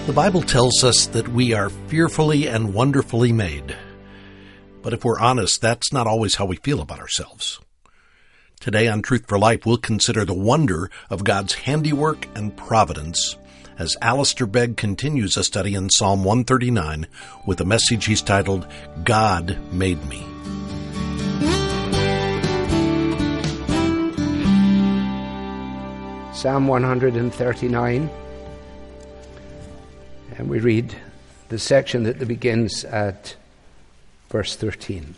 The Bible tells us that we are fearfully and wonderfully made. But if we're honest, that's not always how we feel about ourselves. Today on Truth for Life, we'll consider the wonder of God's handiwork and providence as Alistair Begg continues a study in Psalm 139 with a message he's titled, God Made Me. Psalm 139. And we read the section that begins at verse 13.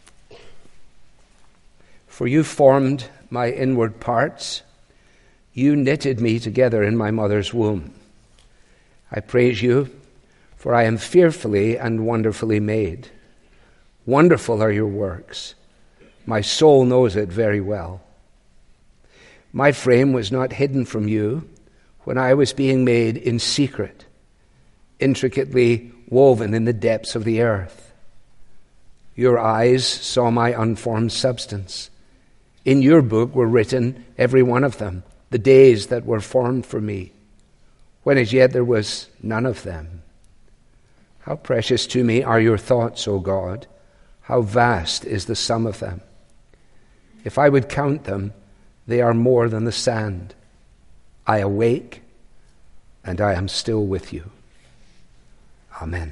For you formed my inward parts. You knitted me together in my mother's womb. I praise you, for I am fearfully and wonderfully made. Wonderful are your works. My soul knows it very well. My frame was not hidden from you when I was being made in secret, intricately woven in the depths of the earth. Your eyes saw my unformed substance. In your book were written, every one of them, the days that were formed for me, when as yet there was none of them. How precious to me are your thoughts, O God! How vast is the sum of them! If I would count them, they are more than the sand. I awake, and I am still with you. Amen.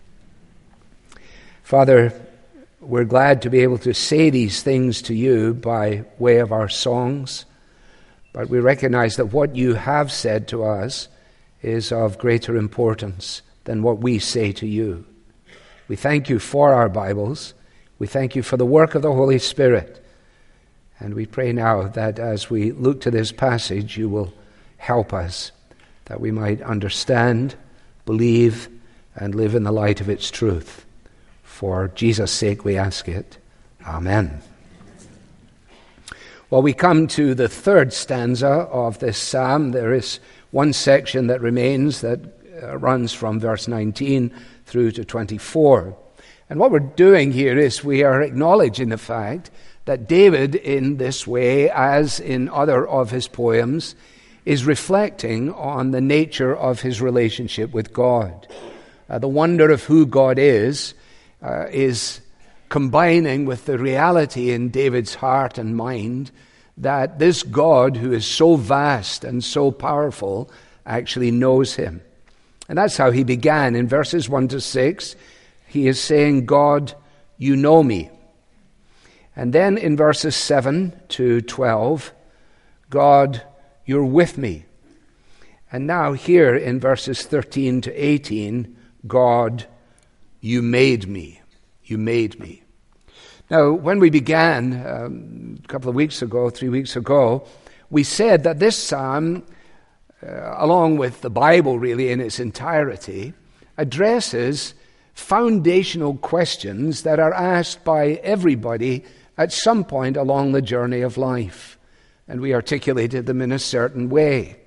Father, we're glad to be able to say these things to you by way of our songs, but we recognize that what you have said to us is of greater importance than what we say to you. We thank you for our Bibles. We thank you for the work of the Holy Spirit. And we pray now that as we look to this passage, you will help us, that we might understand, believe, and live in the light of its truth. For Jesus' sake we ask it. Amen. Well, we come to the third stanza of this psalm. There is one section that remains that runs from verse 19 through to 24. And what we're doing here is we are acknowledging the fact that David, in this way, as in other of his poems, is reflecting on the nature of his relationship with God. The wonder of who God is combining with the reality in David's heart and mind that this God, who is so vast and so powerful, actually knows him. And that's how he began. In verses 1 to 6, he is saying, God, you know me. And then in verses 7 to 12, God, you're with me. And now here in verses 13 to 18, God, you made me. You made me. Now, when we began a couple of weeks ago, 3 weeks ago, we said that this psalm, along with the Bible really in its entirety, addresses foundational questions that are asked by everybody at some point along the journey of life. And we articulated them in a certain way.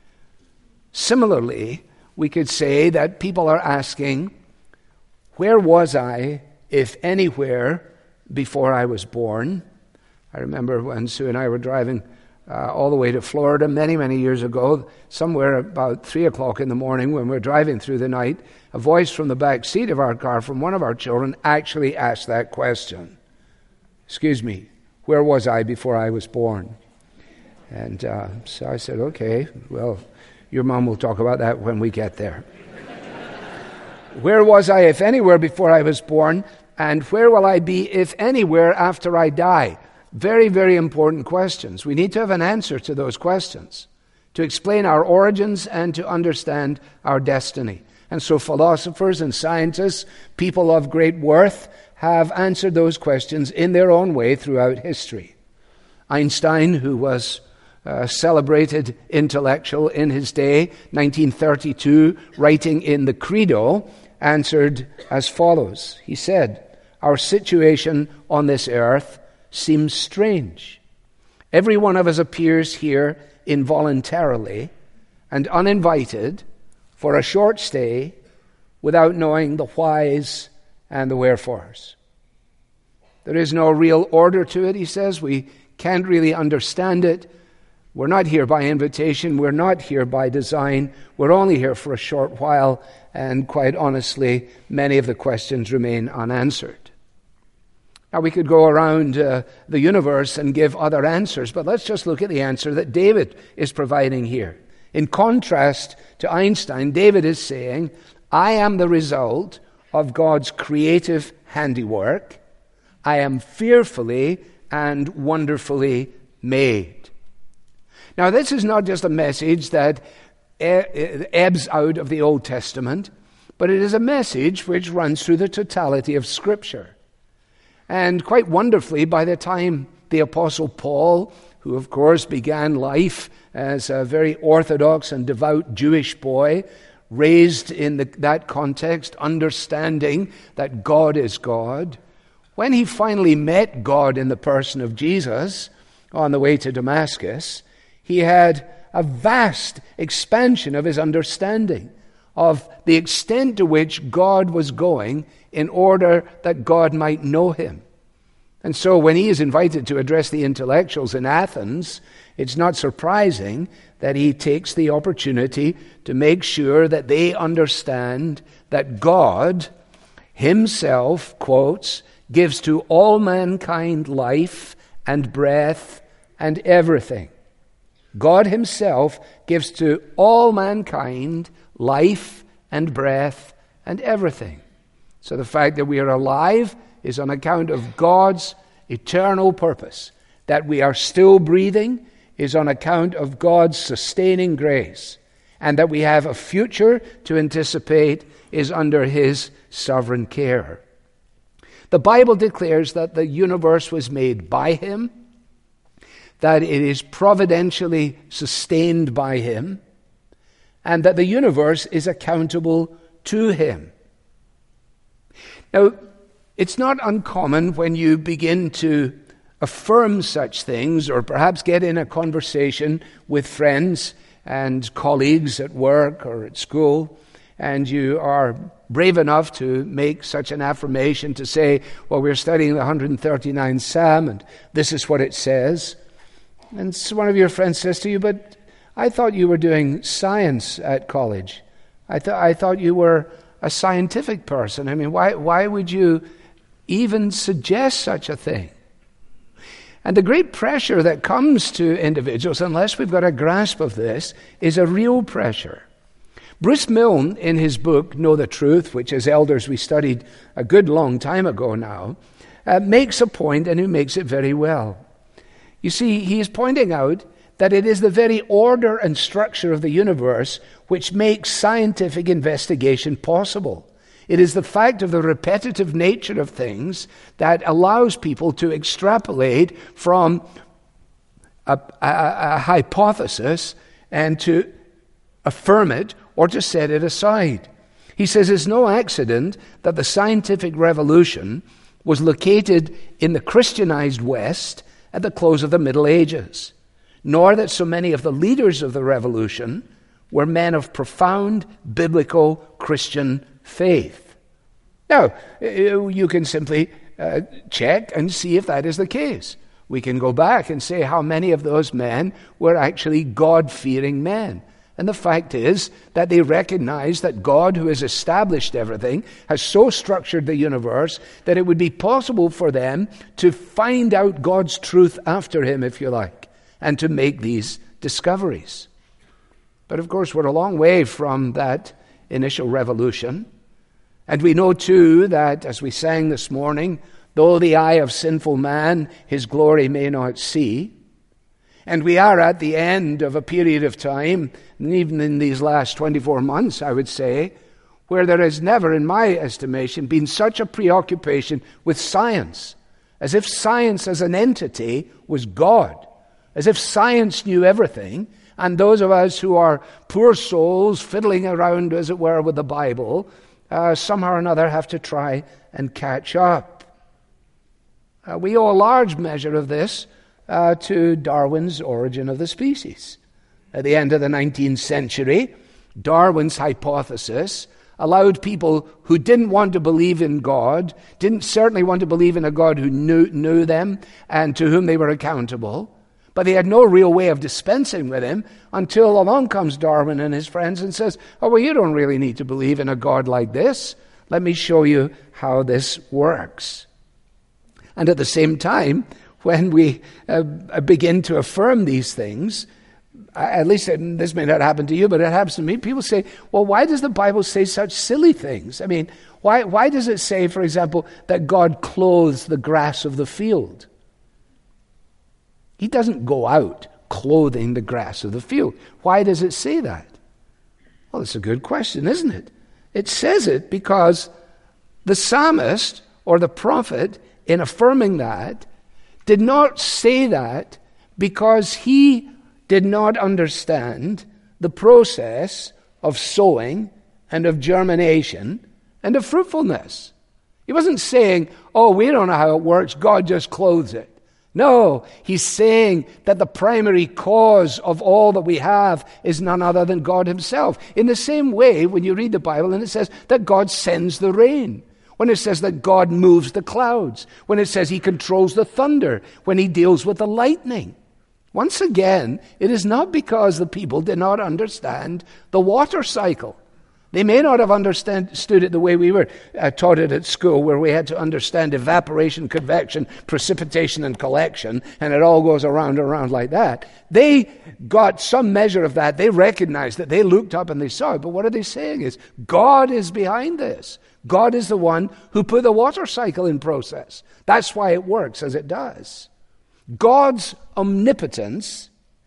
Similarly, we could say that people are asking, where was I, if anywhere, before I was born? I remember when Sue and I were driving all the way to Florida many, many years ago, somewhere about 3 o'clock in the morning when we were driving through the night, a voice from the back seat of our car from one of our children actually asked that question. Excuse me, where was I before I was born? And so I said, okay, well, your mom will talk about that when we get there. Where was I, if anywhere, before I was born? And where will I be, if anywhere, after I die? Very, very important questions. We need to have an answer to those questions to explain our origins and to understand our destiny. And so philosophers and scientists, people of great worth, have answered those questions in their own way throughout history. Einstein, who was a celebrated intellectual in his day, 1932, writing in the Credo, answered as follows. He said, our situation on this earth seems strange. Every one of us appears here involuntarily and uninvited for a short stay without knowing the whys and the wherefores. There is no real order to it, he says. We can't really understand it, We're not here by invitation. We're not here by design. We're only here for a short while, and quite honestly, many of the questions remain unanswered. Now, we could go around the universe and give other answers, but let's just look at the answer that David is providing here. In contrast to Einstein, David is saying, I am the result of God's creative handiwork. I am fearfully and wonderfully made. Now, this is not just a message that ebbs out of the Old Testament, but it is a message which runs through the totality of Scripture. And quite wonderfully, by the time the Apostle Paul, who of course began life as a very orthodox and devout Jewish boy, raised in that context, understanding that God is God, when he finally met God in the person of Jesus on the way to Damascus, he had a vast expansion of his understanding of the extent to which God was going in order that God might know him. And so when he is invited to address the intellectuals in Athens, it's not surprising that he takes the opportunity to make sure that they understand that God himself, quotes, gives to all mankind life and breath and everything. God himself gives to all mankind life and breath and everything. So the fact that we are alive is on account of God's eternal purpose. That we are still breathing is on account of God's sustaining grace. And that we have a future to anticipate is under his sovereign care. The Bible declares that the universe was made by him, that it is providentially sustained by him, and that the universe is accountable to him. Now, it's not uncommon when you begin to affirm such things, or perhaps get in a conversation with friends and colleagues at work or at school, and you are brave enough to make such an affirmation to say, well, we're studying the 139th Psalm, and this is what it says. And so one of your friends says to you, but I thought you were doing science at college. I thought you were a scientific person. I mean, why would you even suggest such a thing? And the great pressure that comes to individuals, unless we've got a grasp of this, is a real pressure. Bruce Milne, in his book, Know the Truth, which as elders we studied a good long time ago now, makes a point, and he makes it very well. You see, he is pointing out that it is the very order and structure of the universe which makes scientific investigation possible. It is the fact of the repetitive nature of things that allows people to extrapolate from a hypothesis and to affirm it or to set it aside. He says it's no accident that the scientific revolution was located in the Christianized West at the close of the Middle Ages, nor that so many of the leaders of the revolution were men of profound biblical Christian faith. Now, you can simply check and see if that is the case. We can go back and say how many of those men were actually God-fearing men. And the fact is that they recognize that God, who has established everything, has so structured the universe that it would be possible for them to find out God's truth after him, if you like, and to make these discoveries. But of course, we're a long way from that initial revolution. And we know too that, as we sang this morning, though the eye of sinful man his glory may not see, and we are at the end of a period of time, and even in these last 24 months, I would say, where there has never, in my estimation, been such a preoccupation with science, as if science as an entity was God, as if science knew everything, and those of us who are poor souls fiddling around, as it were, with the Bible, somehow or another have to try and catch up. We owe a large measure of this to Darwin's Origin of the Species. At the end of the 19th century, Darwin's hypothesis allowed people who didn't want to believe in God, didn't certainly want to believe in a God who knew them and to whom they were accountable, But they had no real way of dispensing with him until along comes Darwin and his friends and says, oh, well, you don't really need to believe in a God like this. Let me show you how this works. And at the same time, when we begin to affirm these things, at least this may not happen to you, but it happens to me, people say, well, why does the Bible say such silly things? I mean, why does it say, for example, that God clothes the grass of the field? He doesn't go out clothing the grass of the field. Why does it say that? Well, it's a good question, isn't it? It says it because the psalmist or the prophet, in affirming that, did not say that because he did not understand the process of sowing and of germination and of fruitfulness. He wasn't saying, oh, we don't know how it works, God just clothes it. No, he's saying that the primary cause of all that we have is none other than God himself. In the same way, when you read the Bible and it says that God sends the rain, when it says that God moves the clouds, when it says he controls the thunder, when he deals with the lightning. Once again, it is not because the people did not understand the water cycle. They may not have understood it the way we were taught it at school, where we had to understand evaporation, convection, precipitation, and collection, and it all goes around and around like that. They got some measure of that. They recognized that. They looked up and they saw it. But what are they saying is, God is behind this. God is the one who put the water cycle in process. That's why it works as it does. God's omnipotence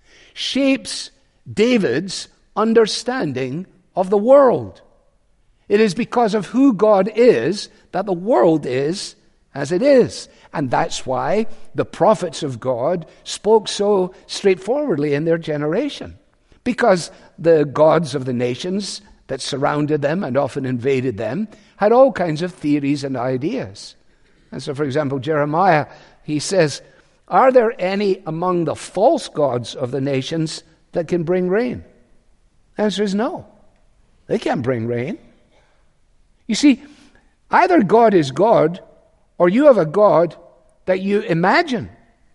shapes David's understanding of the world. It is because of who God is that the world is as it is. And that's why the prophets of God spoke so straightforwardly in their generation. Because the gods of the nations that surrounded them and often invaded them had all kinds of theories and ideas. And so, for example, Jeremiah, he says, are there any among the false gods of the nations that can bring rain? The answer is no. They can't bring rain. You see, either God is God, or you have a God that you imagine.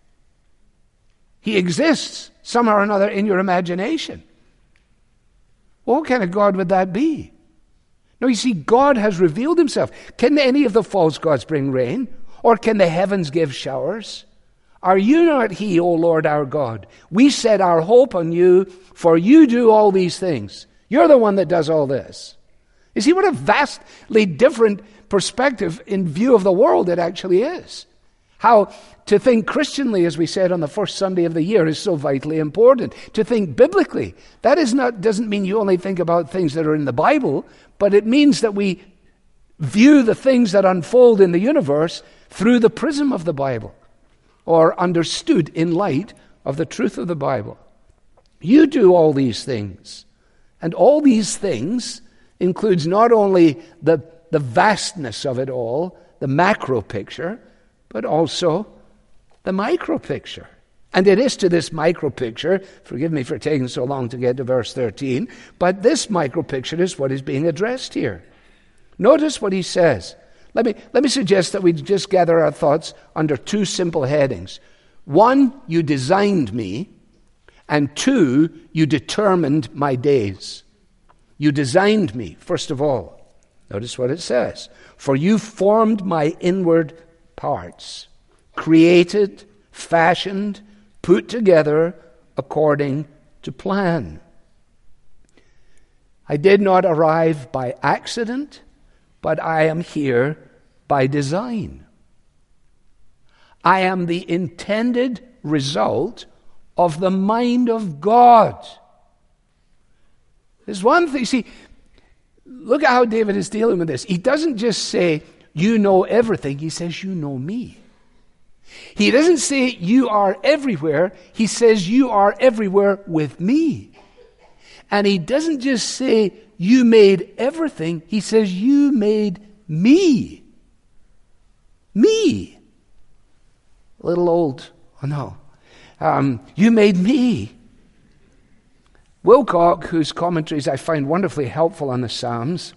He exists somehow or another in your imagination. Well, what kind of God would that be? No, you see, God has revealed himself. Can any of the false gods bring rain? Or can the heavens give showers? Are you not he, O Lord our God? We set our hope on you, for you do all these things. You're the one that does all this. You see what a vastly different perspective in view of the world it actually is. How to think Christianly, as we said on the first Sunday of the year, is so vitally important. To think biblically, that doesn't mean you only think about things that are in the Bible, but it means that we view the things that unfold in the universe through the prism of the Bible, or understood in light of the truth of the Bible. You do all these things. And all these things includes not only the vastness of it all, the macro picture, but also the micro picture. And it is to this micro picture, forgive me for taking so long to get to verse 13, but this micro picture is what is being addressed here. Notice what he says. Let me suggest that we just gather our thoughts under two simple headings. One, you designed me. And two, you determined my days. You designed me, first of all. Notice what it says. For you formed my inward parts, created, fashioned, put together according to plan. I did not arrive by accident, but I am here by design. I am the intended result of the mind of God. There's one thing, see, look at how David is dealing with this. He doesn't just say, you know everything. He says, you know me. He doesn't say, you are everywhere. He says, you are everywhere with me. And he doesn't just say, you made everything. He says, you made me. Me. A little old. Oh, no. You made me. Wilcock, whose commentaries I find wonderfully helpful on the Psalms,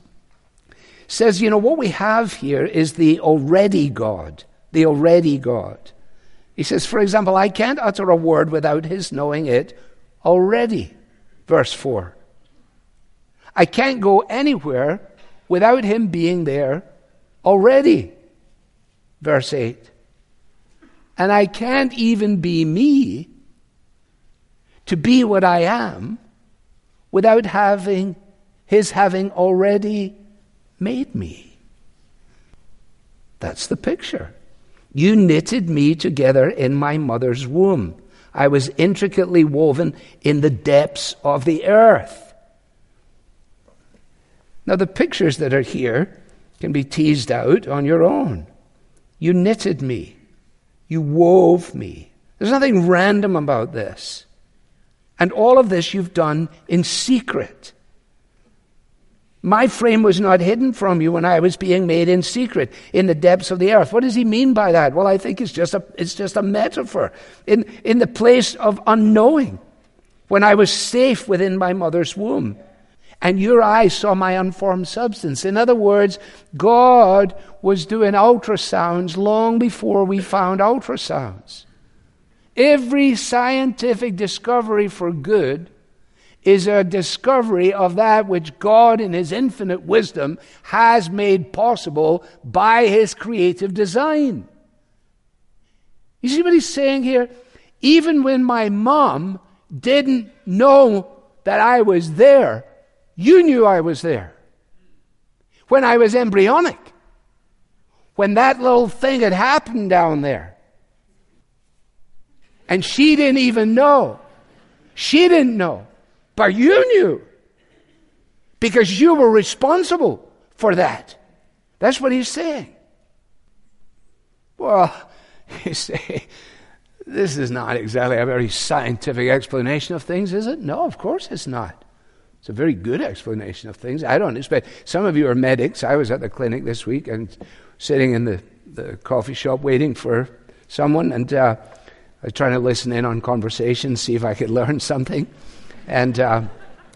says, what we have here is the already God. The already God. He says, for example, I can't utter a word without his knowing it already. Verse 4. I can't go anywhere without him being there already. Verse 8. And I can't even be me, to be what I am, without his having already made me. That's the picture. You knitted me together in my mother's womb. I was intricately woven in the depths of the earth. Now, the pictures that are here can be teased out on your own. You knitted me. You wove me. There's nothing random about this. And all of this you've done in secret. My frame was not hidden from you when I was being made in secret in the depths of the earth. What does he mean by that? Well, I think it's just a metaphor. In the place of unknowing, when I was safe within my mother's womb, and your eyes saw my unformed substance. In other words, God was doing ultrasounds long before we found ultrasounds. Every scientific discovery for good is a discovery of that which God in his infinite wisdom has made possible by his creative design. You see what he's saying here? Even when my mom didn't know that I was there, you knew I was there. When I was embryonic, when that little thing had happened down there, and she didn't even know. She didn't know. But you knew. Because you were responsible for that. That's what he's saying. Well, you say, this is not exactly a very scientific explanation of things, is it? No, of course it's not. It's a very good explanation of things. I don't expect... Some of you are medics. I was at the clinic this week and sitting in the coffee shop waiting for someone, and I was trying to listen in on conversations, see if I could learn something. And I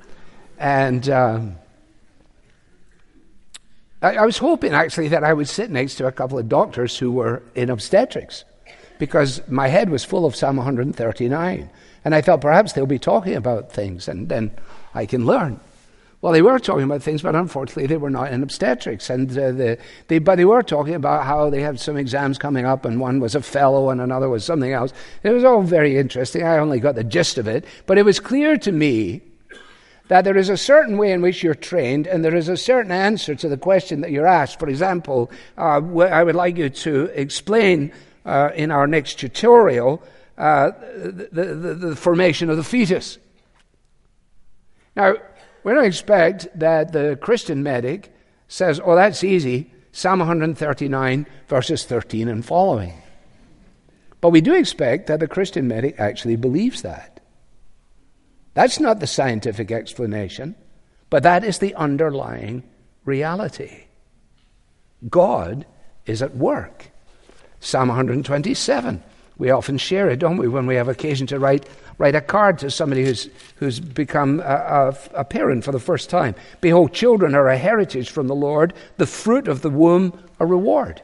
was hoping, actually, that I would sit next to a couple of doctors who were in obstetrics, because my head was full of Psalm 139. And I thought perhaps they'll be talking about things, and then I can learn. Well, they were talking about things, but unfortunately they were not in obstetrics. And but they were talking about how they had some exams coming up, and one was a fellow and another was something else. It was all very interesting. I only got the gist of it. But it was clear to me that there is a certain way in which you're trained, and there is a certain answer to the question that you're asked. For example, I would like you to explain in our next tutorial the formation of the fetus. Now, we don't expect that the Christian medic says, oh, that's easy, Psalm 139, verses 13 and following. But we do expect that the Christian medic actually believes that. That's not the scientific explanation, but that is the underlying reality. God is at work. Psalm 127. We often share it, don't we, when we have occasion to write a card to somebody who's become a parent for the first time. Behold, children are a heritage from the Lord, the fruit of the womb a reward.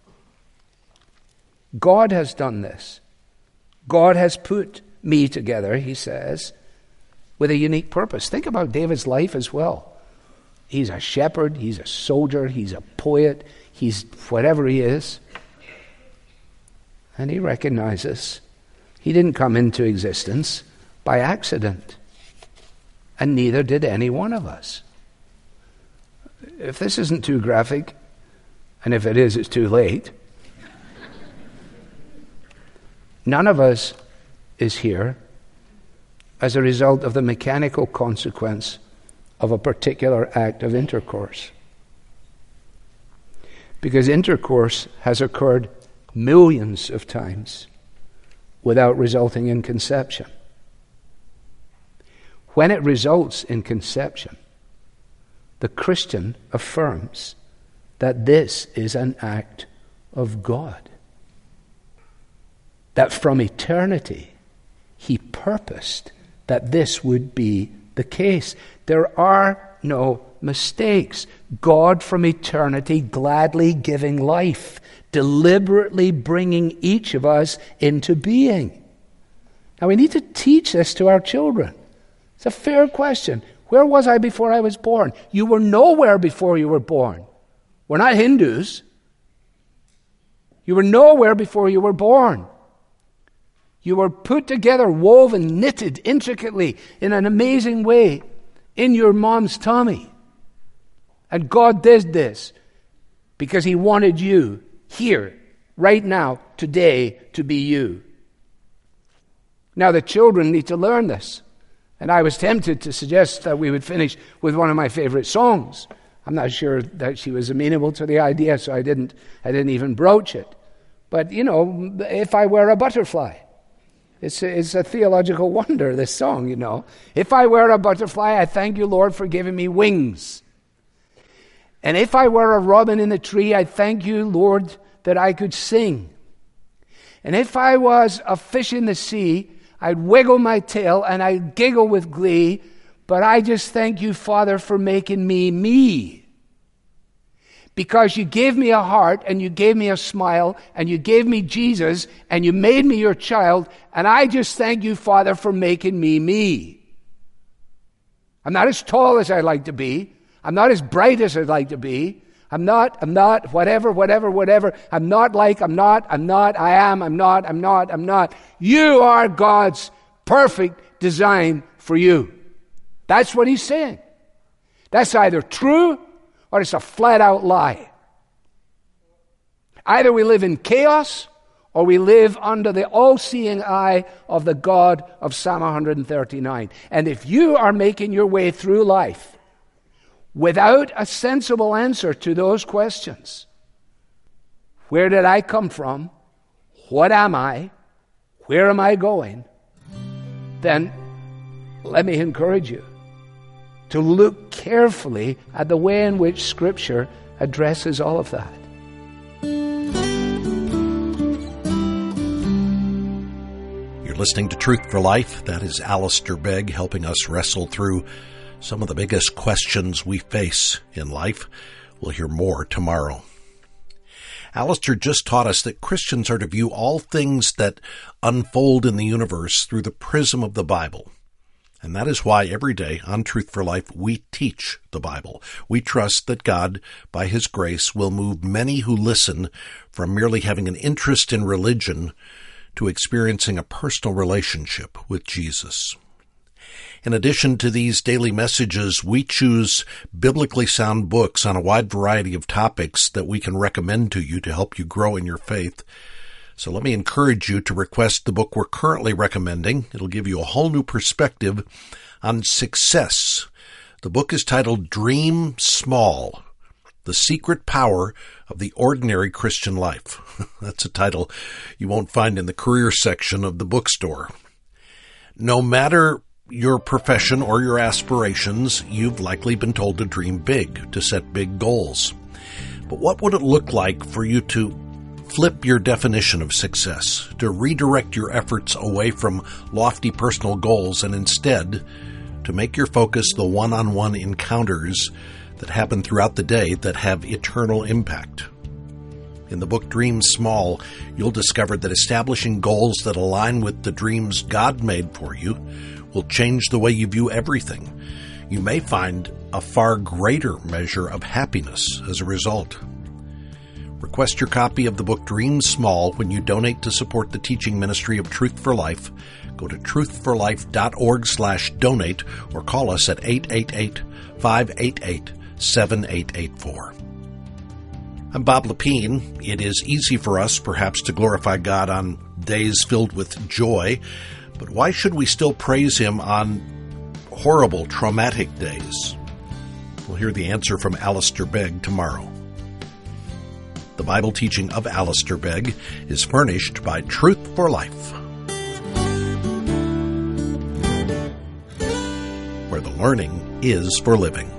God has done this. God has put me together, he says, with a unique purpose. Think about David's life as well. He's a shepherd, he's a soldier, he's a poet, he's whatever he is. And he recognizes he didn't come into existence by accident. And neither did any one of us. If this isn't too graphic, and if it is, it's too late. None of us is here as a result of the mechanical consequence of a particular act of intercourse. Because intercourse has occurred millions of times without resulting in conception. When it results in conception, the Christian affirms that this is an act of God. That from eternity, he purposed that this would be the case. There are no mistakes. God from eternity gladly giving life deliberately bringing each of us into being. Now we need to teach this to our children. It's a fair question. Where was I before I was born? You were nowhere before you were born. We're not Hindus. You were nowhere before you were born. You were put together, woven, knitted intricately in an amazing way in your mom's tummy. And God did this because He wanted you here, right now, today, to be you. Now the children need to learn this. And I was tempted to suggest that we would finish with one of my favorite songs. I'm not sure that she was amenable to the idea, so I didn't even broach it. But, If I Were a Butterfly. It's a theological wonder, this song, If I were a butterfly, I thank you, Lord, for giving me wings. And if I were a robin in a tree, I thank you, Lord, that I could sing. And if I was a fish in the sea, I'd wiggle my tail and I'd giggle with glee. But I just thank you, Father, for making me me. Because you gave me a heart, and you gave me a smile, and you gave me Jesus, and you made me your child, and I just thank you, Father, for making me me. I'm not as tall as I'd like to be. I'm not as bright as I'd like to be. I'm not, whatever. I'm not, I am not. You are God's perfect design for you. That's what He's saying. That's either true or it's a flat-out lie. Either we live in chaos or we live under the all-seeing eye of the God of Psalm 139. And if you are making your way through life without a sensible answer to those questions, where did I come from? What am I? Where am I going? Then let me encourage you to look carefully at the way in which Scripture addresses all of that. You're listening to Truth for Life. That is Alistair Begg helping us wrestle through some of the biggest questions we face in life. We'll hear more tomorrow. Alistair just taught us that Christians are to view all things that unfold in the universe through the prism of the Bible. And that is why every day on Truth for Life, we teach the Bible. We trust that God, by His grace, will move many who listen from merely having an interest in religion to experiencing a personal relationship with Jesus. In addition to these daily messages, we choose biblically sound books on a wide variety of topics that we can recommend to you to help you grow in your faith. So let me encourage you to request the book we're currently recommending. It'll give you a whole new perspective on success. The book is titled Dream Small: The Secret Power of the Ordinary Christian Life. That's a title you won't find in the career section of the bookstore. No matter your profession or your aspirations, you've likely been told to dream big, to set big goals. But what would it look like for you to flip your definition of success, to redirect your efforts away from lofty personal goals and instead to make your focus the one-on-one encounters that happen throughout the day that have eternal impact? In the book Dream Small, you'll discover that establishing goals that align with the dreams God made for you will change the way you view everything. You may find a far greater measure of happiness as a result. Request your copy of the book Dream Small when you donate to support the teaching ministry of Truth for Life. Go to truthforlife.org/donate or call us at 888-588-7884. I'm Bob Lepine. It is easy for us, perhaps, to glorify God on days filled with joy, but why should we still praise Him on horrible, traumatic days? We'll hear the answer from Alistair Begg tomorrow. The Bible teaching of Alistair Begg is furnished by Truth for Life, where the learning is for living.